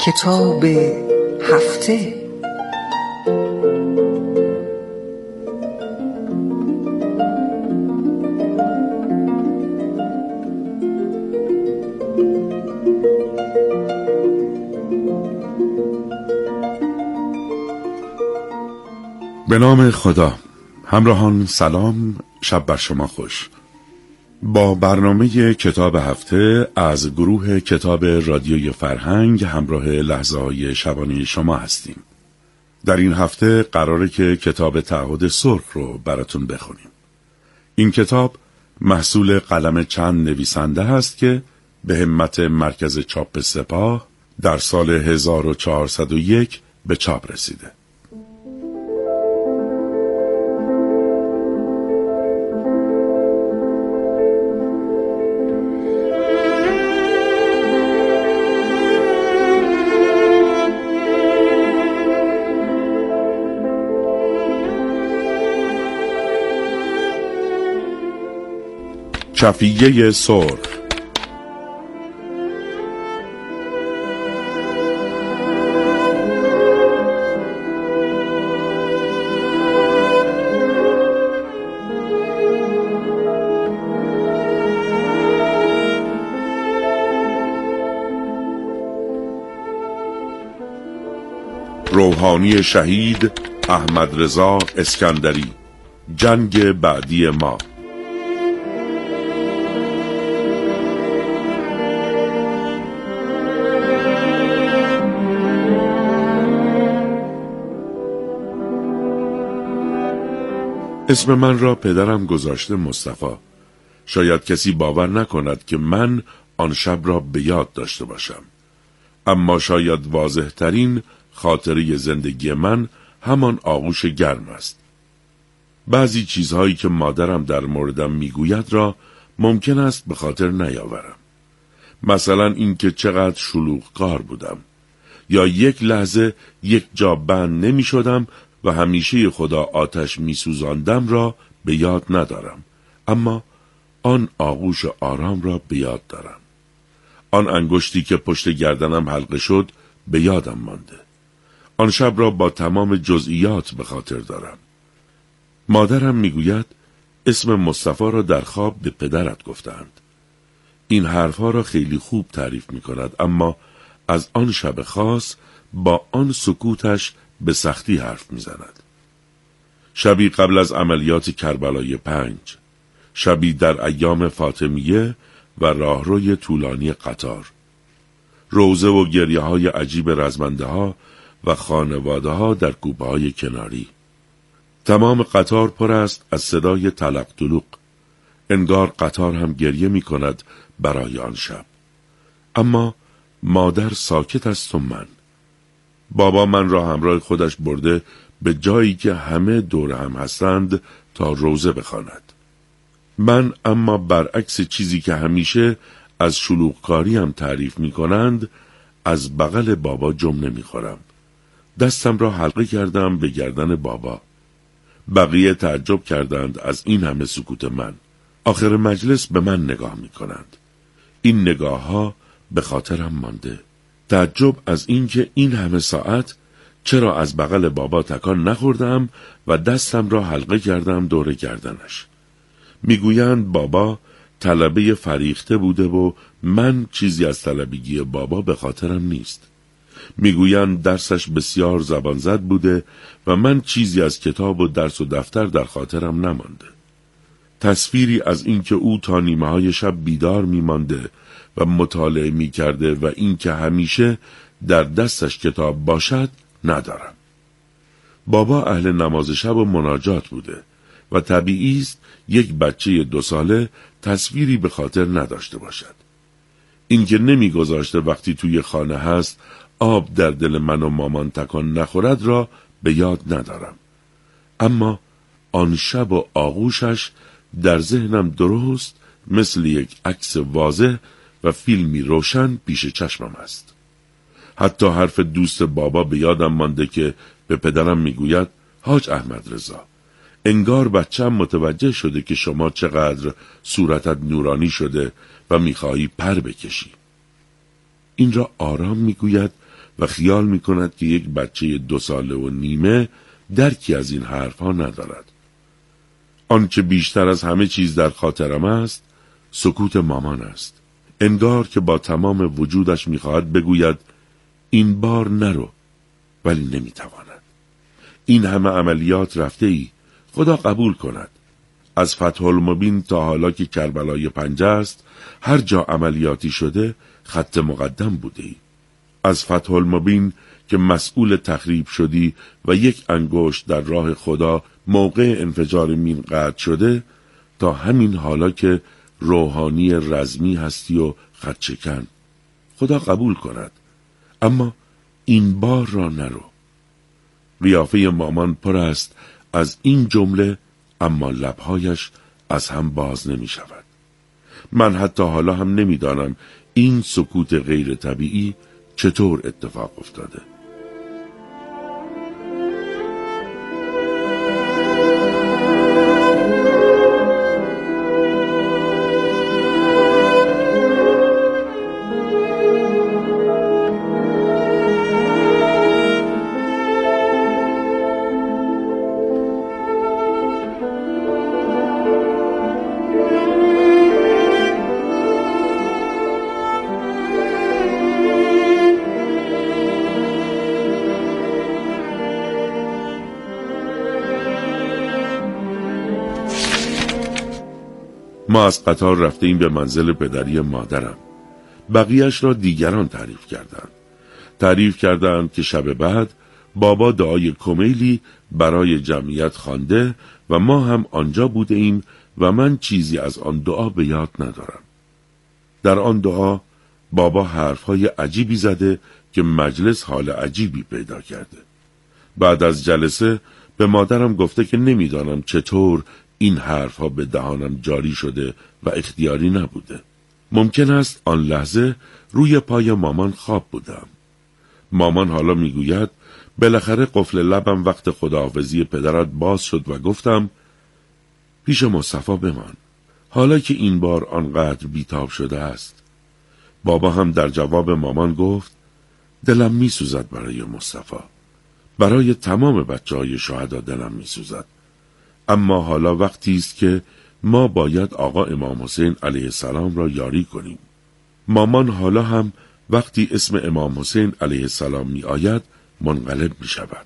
کتاب هفته. به نام خدا. همراهان سلام، شب بر شما خوش. با برنامه کتاب هفته از گروه کتاب رادیوی فرهنگ همراه لحظه‌های شبانه شما هستیم. در این هفته قراره که کتاب تعهد سرخ رو براتون بخونیم. این کتاب محصول قلم چند نویسنده هست که به همت مرکز چاپ سپاه در سال 1401 به چاپ رسیده. چفیه سرخ. روحانی شهید احمد رضا اسکندری. جنگ بعدی ما. اسم من را پدرم گذاشته مصطفی. شاید کسی باور نکند که من آن شب را به یاد داشته باشم. اما شاید واضح ترین خاطره زندگی من همان آغوش گرم است. بعضی چیزهایی که مادرم در موردم میگوید را ممکن است به خاطر نیاورم. مثلا اینکه چقدر شلوغ‌کار بودم، یا یک لحظه یک جا بند نمی شدم و همیشه خدا آتش می سوزاندم را به یاد ندارم، اما آن آغوش آرام را به یاد دارم. آن انگشتی که پشت گردنم حلقه شد به یادم مانده. آن شب را با تمام جزئیات به خاطر دارم. مادرم میگوید اسم مصطفی را در خواب به پدرت گفتند. این حرفها را خیلی خوب تعریف می کند، اما از آن شب خاص با آن سکوتش به سختی حرف می زند. شبی قبل از عملیات کربلای 5، شبی در ایام فاطمیه و راهروی طولانی قطار، روزه و گریه های عجیب رزمنده ها و خانواده ها در کوپه های کناری. تمام قطار پر است از صدای تلق تلوق. انگار قطار هم گریه می کند برای آن شب. اما مادر ساکت است و بابا من را همراه خودش برده به جایی که همه دور هم هستند تا روزه بخواند. من اما برعکس چیزی که همیشه از شلوغکاری هم تعریف می کنند، از بغل بابا جم نمی خورم. دستم را حلقه کردم به گردن بابا. بقیه تعجب کردند از این همه سکوت من. آخر مجلس به من نگاه می کنند. این نگاه ها به خاطرم مانده. تعجب از اینکه این همه ساعت چرا از بغل بابا تکان نخوردم و دستم را حلقه کردم دور گردنش. میگویند بابا طلبه فریخته بوده و من چیزی از طلبگی بابا به خاطرم نیست. میگویند درسش بسیار زبان زد بوده و من چیزی از کتاب و درس و دفتر در خاطرم نمانده. تصویری از اینکه او تا نیمه های شب بیدار میمانده و مطالعه میکرده و اینکه همیشه در دستش کتاب باشد ندارم. بابا اهل نماز شب و مناجات بوده و طبیعی است یک بچه 2 ساله تصویری به خاطر نداشته باشد. اینکه نمیگذاشته وقتی توی خانه هست آب در دل من و مامان تکان نخورد را به یاد ندارم. اما آن شب و آغوشش در ذهنم درست مثل یک عکس واضح و فیلمی روشن پیش چشمم است. حتی حرف دوست بابا به یادم مانده که به پدرم میگوید حاج احمد رضا، انگار بچه‌م متوجه شده که شما چقدر صورتت نورانی شده و میخواهی پر بکشی. این را آرام میگوید و خیال می‌کند که یک بچه 2 ساله و نیمه درکی از این حرفها ندارد. آنچه بیشتر از همه چیز در خاطرم است سکوت مامان است. انگار که با تمام وجودش می‌خواهد بگوید این بار نرو، ولی نمی‌تواند. این همه عملیات رفته ای، خدا قبول کند. از فتح المبین تا حالا که کربلای 5 است، هر جا عملیاتی شده خط مقدم بوده ای. از فتح المبین که مسئول تخریب شدی و یک انگشت در راه خدا موقع انفجار مین قطع شده، تا همین حالا که روحانی رزمی هستی و خط شکن. خدا قبول کند، اما این بار را نرو. قیافه مامان پر است از این جمله، اما لبهایش از هم باز نمی شود. من حتی حالا هم نمیدانم این سکوت غیر طبیعی چطور اتفاق افتاده. ما از قطار رفتیم به منزل پدری مادرم. بقیهش را دیگران تعریف کردند که شب بعد بابا دعای کمیلی برای جمعیت خوانده و ما هم آنجا بوده ایم و من چیزی از آن دعا به یاد ندارم. در آن دعا بابا حرفهای عجیبی زده که مجلس حال عجیبی پیدا کرده. بعد از جلسه به مادرم گفته که نمیدانم چطور این حرفها به دهانم جاری شده و اختیاری نبوده. ممکن است آن لحظه روی پای مامان خواب بودم. مامان حالا میگوید بالاخره قفل لبم وقت خداحافظی پدرت باز شد و گفتم پیش مصطفی بمان، حالا که این بار آنقدر بیتاب شده است. بابا هم در جواب مامان گفت دلم میسوزد برای مصطفی، برای تمام بچه‌های شهدا دلم میسوزد، اما حالا وقتی است که ما باید آقا امام حسین علیه السلام را یاری کنیم. مامان حالا هم وقتی اسم امام حسین علیه السلام می آید منقلب می شود.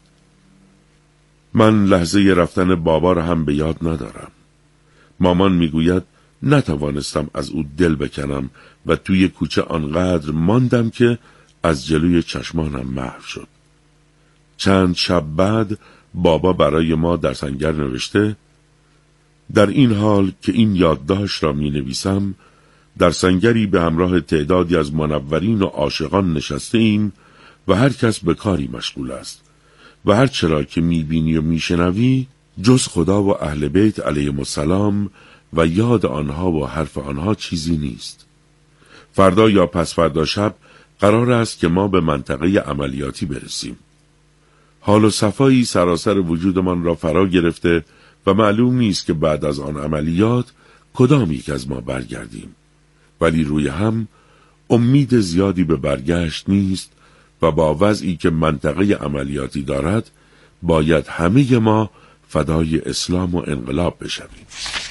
من لحظه رفتن بابا را هم به یاد ندارم. مامان می گوید نتوانستم از او دل بکنم و توی کوچه آنقدر ماندم که از جلوی چشمانم محو شد. چند شب بعد بابا برای ما در سنگر نوشته در این حال که این یادداشت را می نویسم در سنگری به همراه تعدادی از منورین و عاشقان نشسته ایم و هر کس به کاری مشغول است و هر چرا که می بینی و می شنوی جز خدا و اهل بیت علیهم السلام و یاد آنها و حرف آنها چیزی نیست. فردا یا پس فردا شب قرار است که ما به منطقه عملیاتی برسیم. حال و صفایی سراسر وجودمان را فرا گرفته و معلوم نیست که بعد از آن عملیات کدام یک از ما برگردیم، ولی روی هم امید زیادی به برگشت نیست و با وضعی که منطقه عملیاتی دارد باید همه ما فدای اسلام و انقلاب بشویم.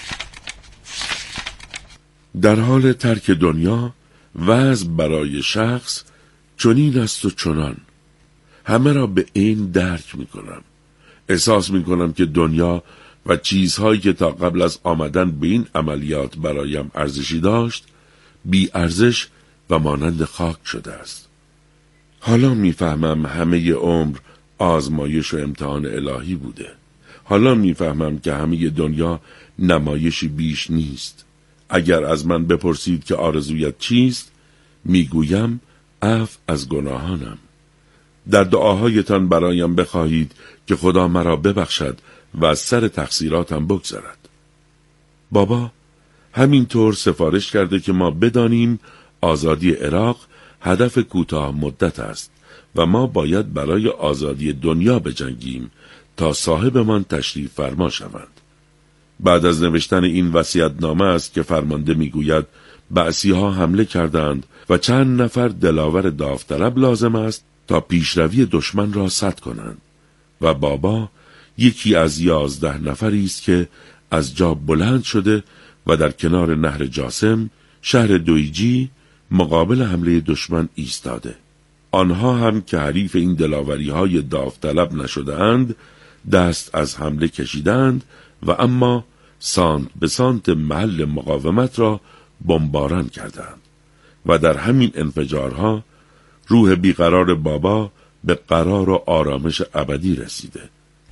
در حال ترک دنیا وضع برای شخص چنین است و چنان. همه را به این درک می کنم. احساس می کنم که دنیا و چیزهایی که تا قبل از آمدن به این عملیات برایم ارزشی داشت بی ارزش و مانند خاک شده است. حالا میفهمم همه عمر آزمایش و امتحان الهی بوده. حالا میفهمم که همه دنیا نمایشی بیش نیست. اگر از من بپرسید که آرزویت چیست، میگویم عفو از گناهانم. در دعاهایتان برایم بخواهید که خدا مرا ببخشد و از سر تقصیراتم بگذرد. بابا همینطور سفارش کرده که ما بدانیم آزادی عراق هدف کوتاه مدت است و ما باید برای آزادی دنیا بجنگیم تا صاحبمان تشریف فرما شوند. بعد از نوشتن این وصیت‌نامه است که فرمانده میگوید بعثی‌ها حمله کردند و چند نفر دلاور داوطلب لازم است تا پیشروی دشمن را سد کنند و بابا یکی از 11 نفری است که از جا بلند شده و در کنار نهر جاسم شهر دویجی مقابل حمله دشمن ایستاده. آنها هم که حریف این دلاوری‌های داوطلب نشده‌اند دست از حمله کشیدند و اما سانت به سانت محل مقاومت را بمباران کردند و در همین انفجارها روح بیقرار بابا به قرار و آرامش ابدی رسیده.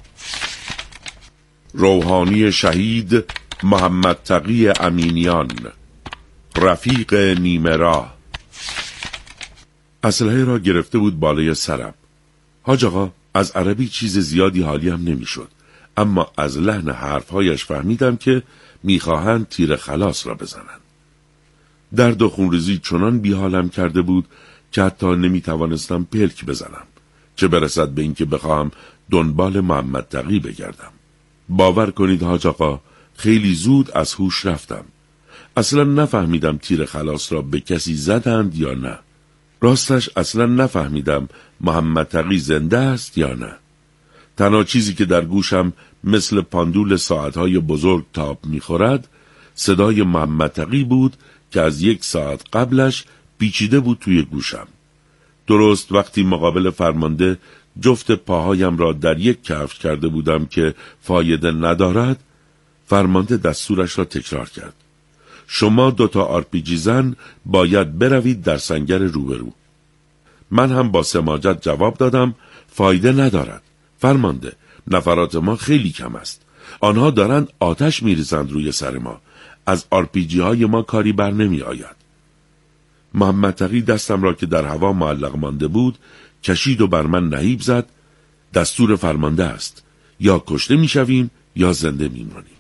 روحانی شهید محمد تقی امینیان، رفیق نیمه راه. اسلحه را گرفته بود بالای سرم. حاج آقا از عربی چیز زیادی حالیم نمیشد، اما از لحن حرفهایش فهمیدم که میخواهند تیر خلاص را بزنند. درد و خونریزی چنان بیحالم کرده بود که حتی نمیتوانستم پلک بزنم، چه برسد به اینکه بخواهم دنبال محمد تقی بگردم. باور کنید حاج آقا خیلی زود از هوش رفتم. اصلا نفهمیدم تیر خلاص را به کسی زدند یا نه. راستش اصلا نفهمیدم محمد تقی زنده است یا نه. تنها چیزی که در گوشم مثل پاندول ساعتهای بزرگ تاب میخورد صدای محمد تقی بود که از 1 ساعت قبلش پیچیده بود توی گوشم. درست وقتی مقابل فرمانده جفت پاهایم را در یک کفش کرده بودم که فایده ندارد، فرمانده دستورش را تکرار کرد. شما 2 تا RPG زن باید بروید در سنگر روبرو. من هم با سماجت جواب دادم فایده ندارد. فرمانده، نفرات ما خیلی کم است. آنها دارند آتش میریزند روی سر ما. از RPG های ما کاری بر نمی آید. محمد تقی دستم را که در هوا معلق مانده بود کشید و بر من نهیب زد. دستور فرمانده است. یا کشته میشویم یا زنده میمانیم.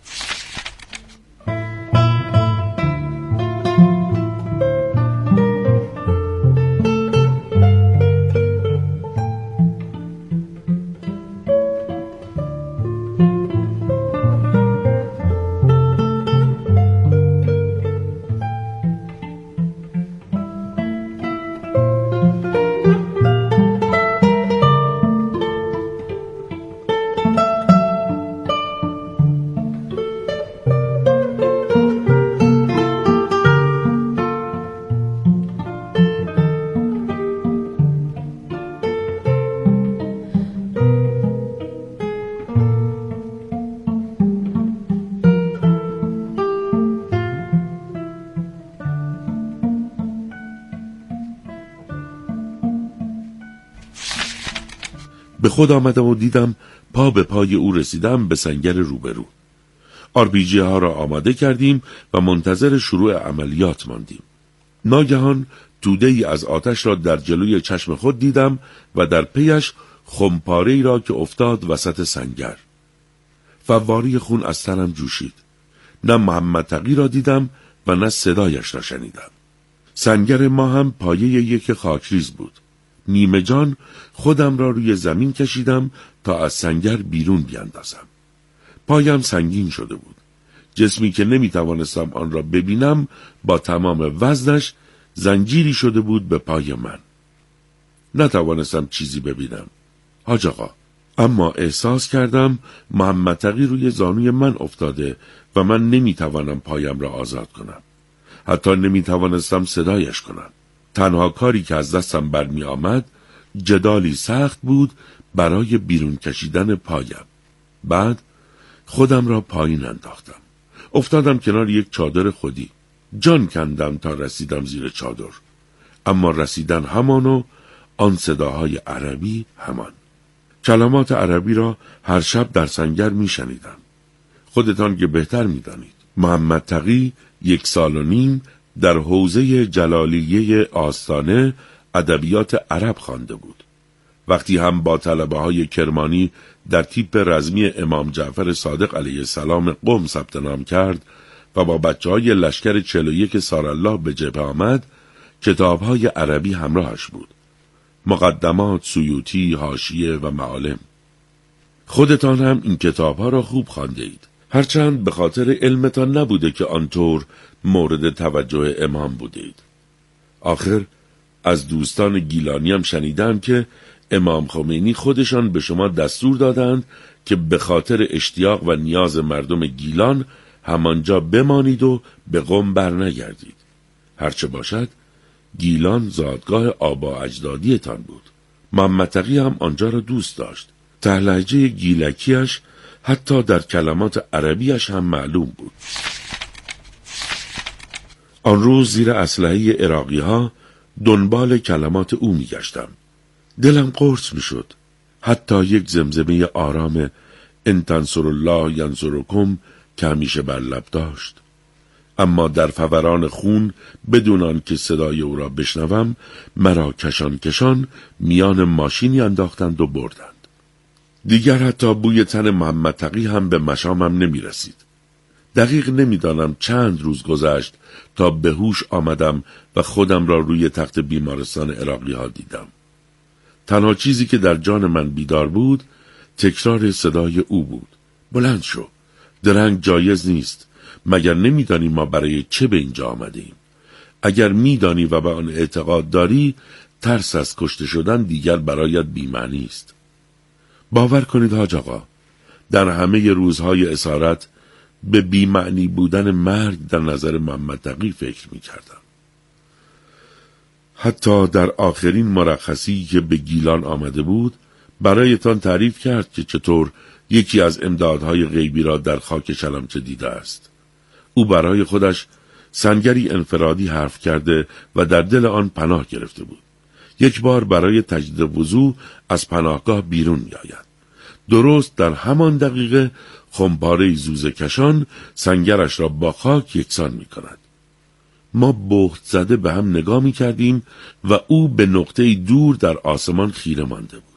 به خود آمدم و دیدم پا به پای او رسیدم به سنگر روبرو. RPG ها را آماده کردیم و منتظر شروع عملیات ماندیم. ناگهان توده ای از آتش را در جلوی چشم خود دیدم و در پیش خمپاره‌ای را که افتاد وسط سنگر. فواره خون از تنم جوشید. نه محمد تقی را دیدم و نه صدایش را شنیدم. سنگر ما هم پایه یک خاکریز بود. نیمه جان خودم را روی زمین کشیدم تا از سنگر بیرون بیاندازم. پایم سنگین شده بود. جسمی که نمیتوانستم آن را ببینم با تمام وزنش زنجیری شده بود به پای من. نتوانستم چیزی ببینم حاج آقا، اما احساس کردم محمد تقی روی زانوی من افتاده و من نمیتوانم پایم را آزاد کنم. حتی نمیتوانستم صدایش کنم. تنها کاری که از دستم برمی آمد جدالی سخت بود برای بیرون کشیدن پایم. بعد خودم را پایین انداختم. افتادم کنار یک چادر خودی. جان کندم تا رسیدم زیر چادر. اما رسیدن همان و آن صداهای عربی همان. کلمات عربی را هر شب در سنگر می شنیدم. خودتان که بهتر می دانید. محمد تقی 1.5 سال در حوزه جلالیه آستانه ادبیات عرب خوانده بود. وقتی هم با طلبه‌های کرمانی در تیپ رزمی امام جعفر صادق علیه السلام قم ثبت نام کرد و با بچه‌های لشکر 41 سارالله به جبهه آمد، کتاب‌های عربی همراهش بود. مقدمات، سیوطی، حاشیه و معالم. خودتان هم این کتاب‌ها را خوب خوانده اید. هرچند به خاطر علمتان نبوده که آنطور مورد توجه امام بودید. آخر از دوستان گیلانی هم شنیدم که امام خمینی خودشان به شما دستور دادند که به خاطر اشتیاق و نیاز مردم گیلان همانجا بمانید و به قم برنگردید. هرچه باشد گیلان زادگاه آبا اجدادیتان بود. محمد تقی هم آنجا را دوست داشت. لهجه گیلکیش حتی در کلمات عربیش هم معلوم بود. آن روز زیر اسلحه عراقی ها دنبال کلمات او می گشتم. دلم قرص می شد. حتی یک زمزمه آرام ان تنصر الله ینصرکم که همیشه بر لب داشت. اما در فوران خون بدون آنکه صدای او را بشنوم مرا کشان کشان میان ماشینی انداختند و بردند. دیگر حتی بوی تن محمد تقی هم به مشامم نمی رسید. دقیق نمیدانم چند روز گذشت تا به هوش آمدم و خودم را روی تخت بیمارستان عراقی ها دیدم. تنها چیزی که در جان من بیدار بود تکرار صدای او بود. بلند شو، درنگ جایز نیست. مگر نمیدانی ما برای چه به اینجا آمده ایم؟ اگر میدانی و به آن اعتقاد داری ترس از کشته شدن دیگر برایت بی‌معنی است. باور کنید حاج آقا، در همه روزهای اسارت به بی‌معنی بودن مرگ در نظر محمد تقی فکر می‌کردم. حتی در آخرین مرخصی که به گیلان آمده بود برایتان تعریف کرد که چطور یکی از امدادهای غیبی را در خاک چلمچه دیده است. او برای خودش سنگری انفرادی حرف کرده و در دل آن پناه گرفته بود. یک بار برای تجدید وضو از پناهگاه بیرون می آید. درست در همان دقیقه خمپاره زوزه کشان سنگرش را با خاک یکسان می کند. ما بهت زده به هم نگاه می کردیم و او به نقطه دور در آسمان خیره مانده بود.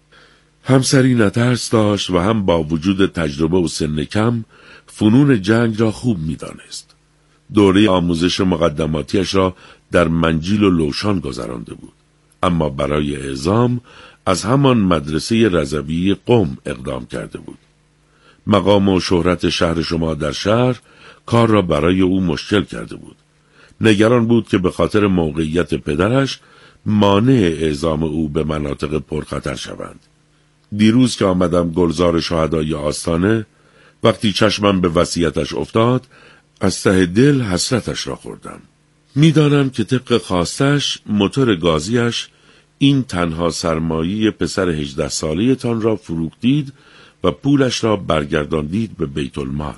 همسری نترس داشت و هم با وجود تجربه و سن کم فنون جنگ را خوب می دانست. دوره آموزش مقدماتیش را در منجیل و لوشان گذرانده بود. اما برای اعزام از همان مدرسه رضوی قم اقدام کرده بود. مقام و شهرت شهر شما در شهر کار را برای او مشکل کرده بود. نگران بود که به خاطر موقعیت پدرش مانع اعزام او به مناطق پرخطر شوند. دیروز که آمدم گلزار شهدای آستانه، وقتی چشمم به وصیتش افتاد از ته دل حسرتش را خوردم. میدانم که طبق خواستش موتور گازیش این تنها سرمایه پسر 18 ساله تان را فروختید و پولش را برگرداندید به بیت المال.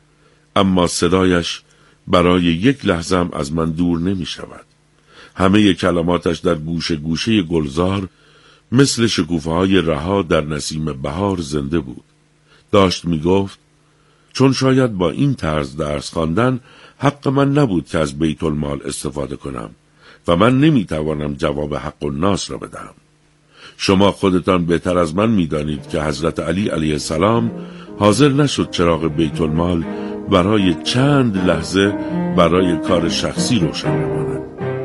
اما صدایش برای یک لحظه از من دور نمی شود. همه کلماتش در گوشه گوشه گلزار مثل شکوفه های رها در نسیم بهار زنده بود. داشت می گفت چون شاید با این طرز درس خواندن حق من نبود که از بیت المال استفاده کنم و من نمی توانم جواب حق الناس را بدهم. شما خودتان بهتر از من می دانید که حضرت علی علیه السلام حاضر نشد چراغ بیت المال برای چند لحظه برای کار شخصی روشن بماند.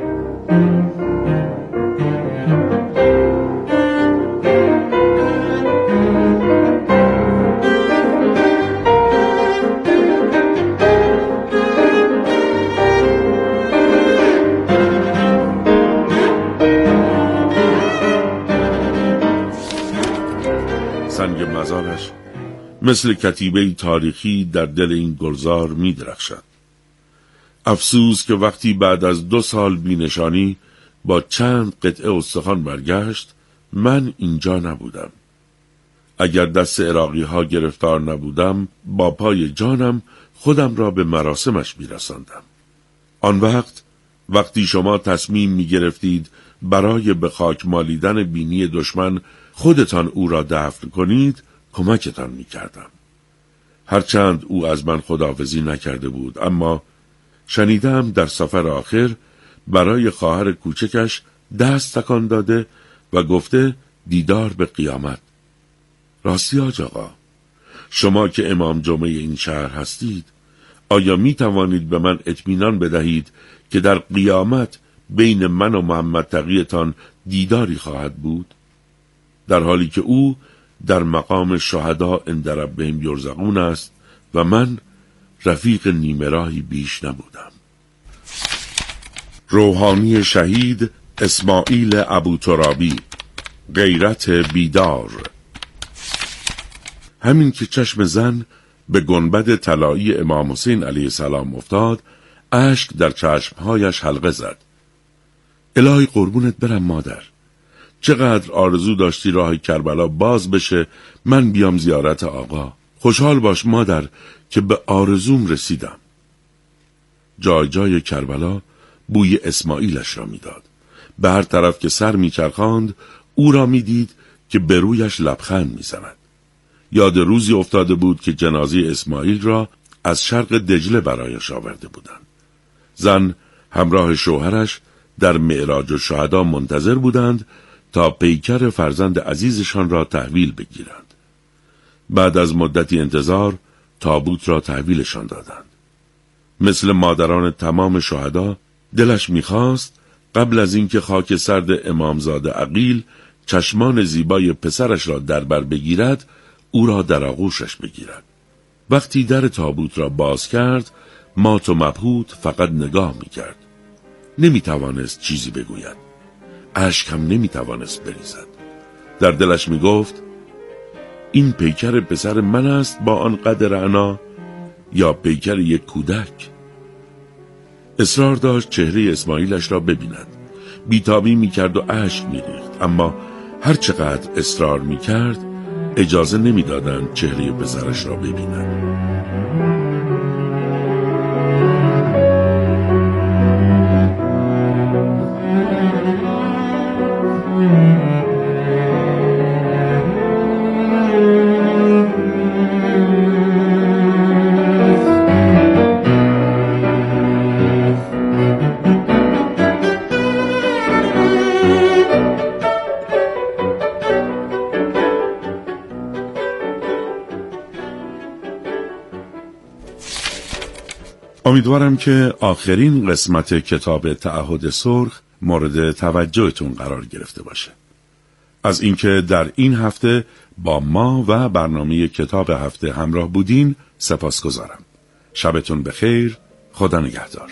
سنگ مزارش مثل کتیبه تاریخی در دل این گلزار می درخشد. افسوس که وقتی بعد از 2 سال بینشانی با چند قطعه استخوان برگشت من اینجا نبودم. اگر دست عراقی ها گرفتار نبودم با پای جانم خودم را به مراسمش می رساندم. آن وقتی شما تصمیم می گرفتید برای به خاک مالیدن بینی دشمن خودتان او را دفن کنید کمکتان می کردم. هرچند او از من خداحافظی نکرده بود، اما شنیدم در سفر آخر برای خواهر کوچکش دست تکان داده و گفته دیدار به قیامت. راستی حاج آقا، شما که امام جمعه این شهر هستید، آیا می توانید به من اطمینان بدهید که در قیامت بین من و محمد تقیتان دیداری خواهد بود؟ در حالی که او در مقام شهدا عند ربهم یرزقون است و من رفیق نیمه راهی بیش نبودم. روحانی شهید اسماعیل ابوترابی، غیرت بیدار. همین که چشم زن به گنبد طلایی امام حسین علیه السلام افتاد، اشک در چشمهایش حلقه زد. الهی قربونت برم مادر، چقدر آرزو داشتی راه کربلا باز بشه، من بیام زیارت آقا. خوشحال باش مادر که به آرزوم رسیدم. جای جای کربلا بوی اسماعیلش را میداد. به هر طرف که سر میچرخاند او را میدید که به رویش لبخند میزند. یاد روزی افتاده بود که جنازه اسماعیل را از شرق دجله برایش آورده بودند. زن همراه شوهرش در معراج الشهدا منتظر بودند تا پیکر فرزند عزیزشان را تحویل بگیرند. بعد از مدتی انتظار تابوت را تحویلشان دادند. مثل مادران تمام شهدا دلش میخواست قبل از اینکه خاک سرد امامزاده عقیل چشمان زیبای پسرش را در بر بگیرد، او را در آغوشش بگیرد. وقتی در تابوت را باز کرد، مات و مبهوت فقط نگاه میکرد. نمیتوانست چیزی بگوید. اشک هم نمیتوانست بریزد. در دلش میگفت این پیکر پسر من است با آن قدر عنا یا پیکر یک کودک؟ اصرار داشت چهره اسماعیلش را ببیند. بیتابی میکرد و اشک میریخت، اما هر چقدر اصرار میکرد اجازه نمیدادند چهره پسرش را ببیند. امیدوارم که آخرین قسمت کتاب تعهد سرخ مورد توجهتون قرار گرفته باشه. از اینکه در این هفته با ما و برنامه کتاب هفته همراه بودین سپاسگزارم. شبتون بخیر. خدا نگهدار.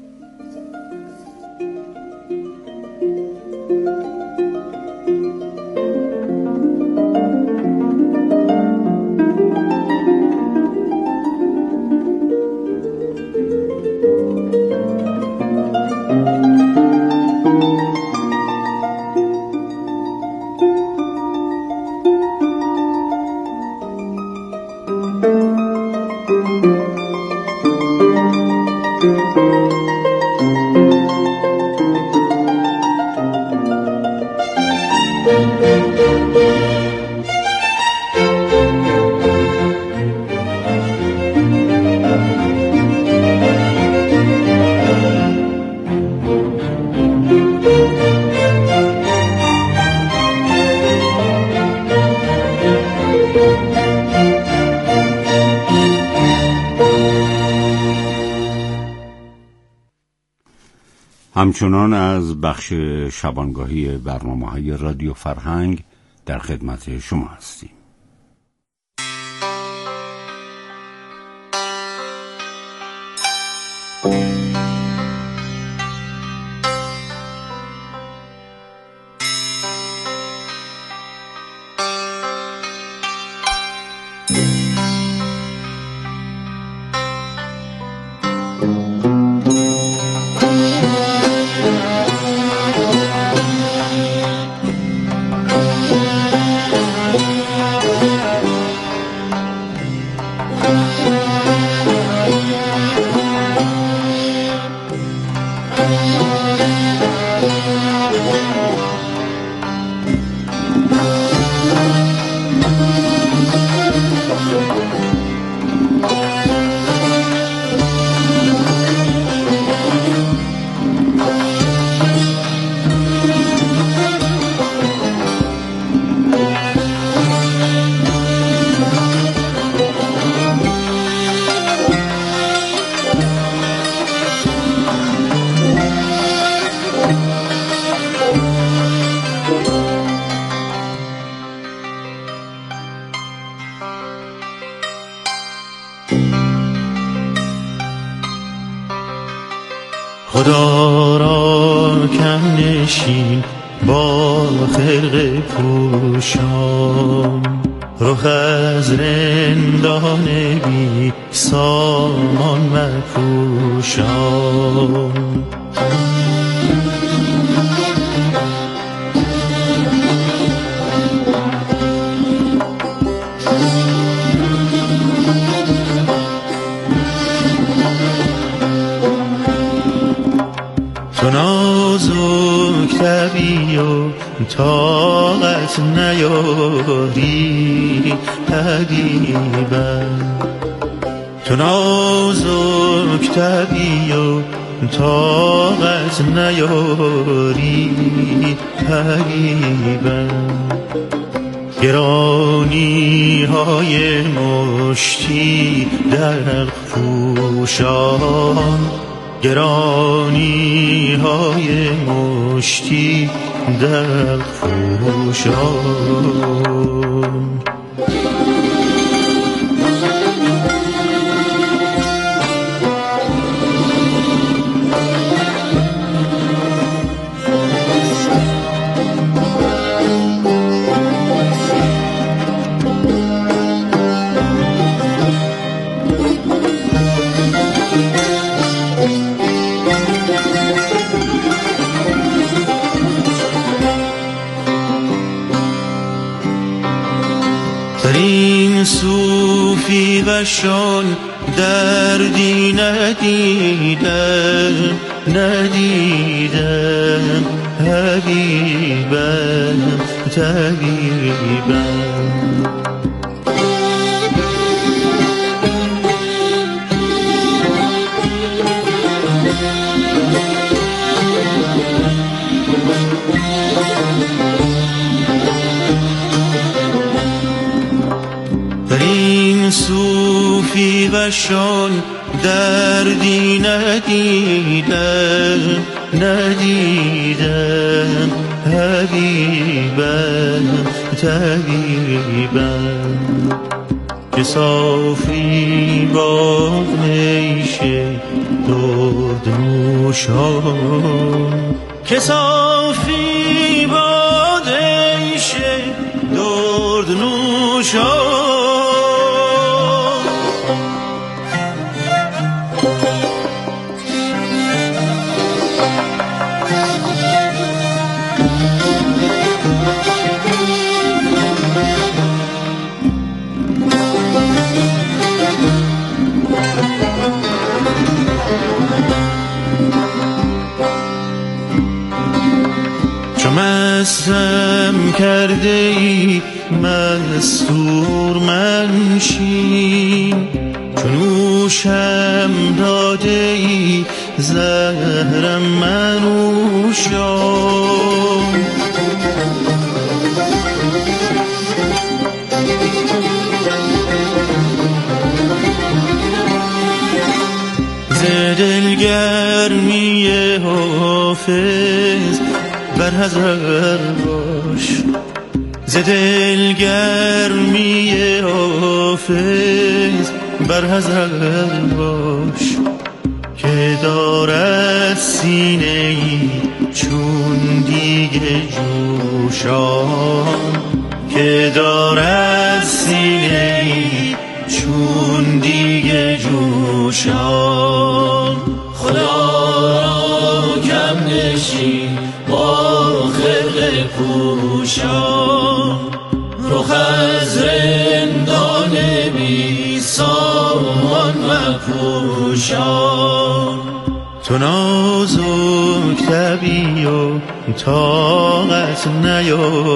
همچنان از بخش شبانگاهی برنامه‌های رادیو فرهنگ در خدمت شما هستیم. خدا را کم نشین با خرقه پوشان، رخ از رندان بی سامان مپوشان. تو نازک طبیع و طاقت نیاری حبیبم، تو نازک طبیع و طاقت نیاری حبیبم. گرانی های مشتی در پوشان، گرانی های مشتی در پوشان. در این صوفی و شان دردی ندیدم، ندیدم حبیبم، طبیبم. در این صوفی و شان دردی ندیدم، ندیدم حبیبم، طبیبم. که صافی با میشه درد نوشان، که صافی با میشه درد نوشان. چو مستم کرده ای مستور منشین، چو نوشم داده ای زهرم منوشان. ز دلگرمی حافظ برحذر باش، ز دلگرمی حافظ برحذر باش. که دارد سینه ای چون دیگ جوشان، که دارد سینه ای چون دیگ جوشان. خدا را کم نشین با خرقه پوشان، رخ از رندان بی سامان مپوشان. تو نازک طبیع و طاقت نیاری